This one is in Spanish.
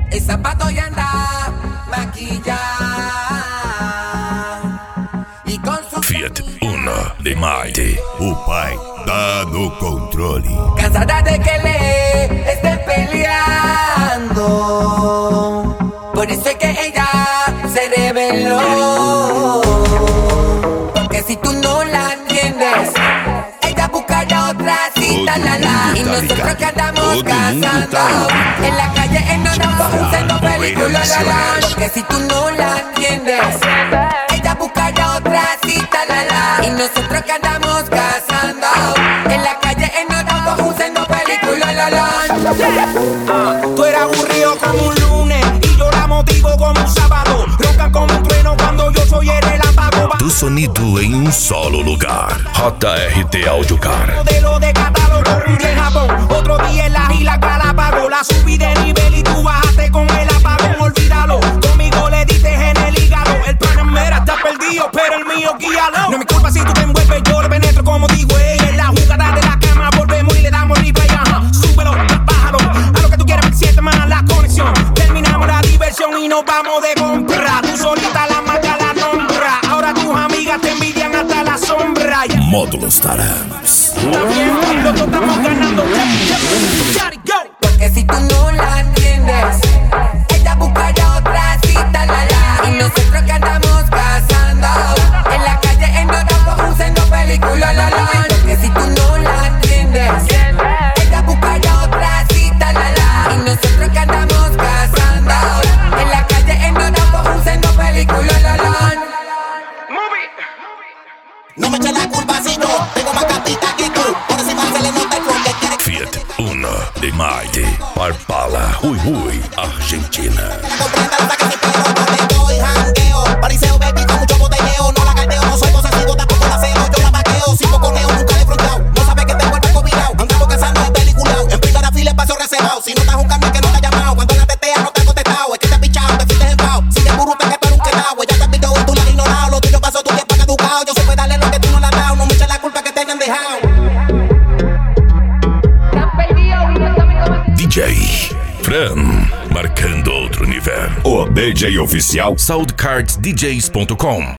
el zapato ya anda maquillada e com su Fiat Uno de Maite. O pai tá no controle. cansada de que le estén peleando, por eso es que ella se reveló. Porque si tú no la entiendes, ella buscará otra cita, Todo la la. mundo Y tá nosotros ligado. que andamos Todo mundo cazando tá ligado. en la calle, en Norama, usando películas, la la. Nacional. Porque si tú no la entiendes, ella buscará otra cita, la la. Y nosotros que andamos cazando en la calle, en Norama, usando películas, la la. Tú eres aburrido como un lunes y yo la motivo como un sábado. Roncan como un trueno cuando yo soy el relámpago. Do sonido em um solo lugar. JRT Audiocar. Modelo de catálogo, un día en Japón, otro día en las Islas Galápagos. La subí de nivel y tú bajaste con el apagón, olvídalo. Conmigo le diste en el hígado. El Panamera está perdido, pero el mío guíalo. No es mi culpa si tú te envuelves, yo le penetro como digo ella. En la jugada de la cama volvemos y le damos replay, ajá. Súbelo, bájalo, a lo que tú quieras que siente más la conexión. Terminamos la diversión y nos vamos de compra. Tú solita la marca la nombra. Ahora tus amigas te envidian hasta la sombra. Módulos Tarams. Está bien, los dos estamos ganando. Gotta go. Porque si tú no la entiendes, ella buscará otra cita, la la. Y nosotros que andamos cazando en la calle, en Norama, usando películas, la la. Porque si tú no la entiendes, ella buscará otra cita, la la. Y nosotros que andamos cazando en la calle, en Norama, usando películas, la la. No me eches la culpa si yo tengo más gatita que tú. Por encima se le nota el flow que quiere. Fiat Uno de Maite. Parpala, Rui Rui, Argentina. Comprenda la saca si pero no le doy jangueo. Pariseo baby con mucho botelleo. No la caldeo, no soy posesivo, tampoco la ceo. Yo la vaqueo, sin coconeo, nunca le he frontado. No sabe que tengo el barco virado. Andamos cazando en peliculao. En primera fila espacio reservado. Si no estás jugando es que no te ha llamado. Cuando la tetea no te ha contestado. Es que te has pichado, te fuiste en pao. Sigue burro que tú eres un quedado. Ella te pidió y tú la has ignorado. Lo tuyo pasó, tu tiempo ha caducado. Yo supe darle lo que tú no le has dado. No me eches la culpa que te hayan dejado. DJ Fran, marcando outro nível. O DJ oficial Soundcardsdjs.com